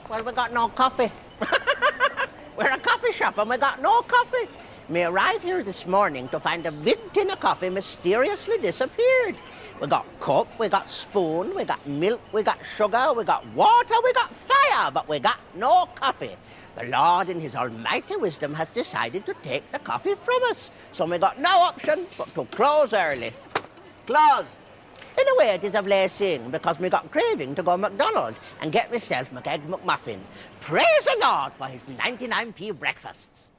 Well, we got no coffee. We're a coffee shop and we got no coffee. We arrived here this morning to find a big tin of coffee mysteriously disappeared. We got cup, we got spoon, we got milk, we got sugar, we got water, we got fire, but we got no coffee. The Lord in his almighty wisdom has decided to take the coffee from us. So we got no option but to close early. Closed. In a way, it is a blessing, because me got craving to go McDonald's and get myself my egg McMuffin. Praise the Lord for his 99p breakfasts.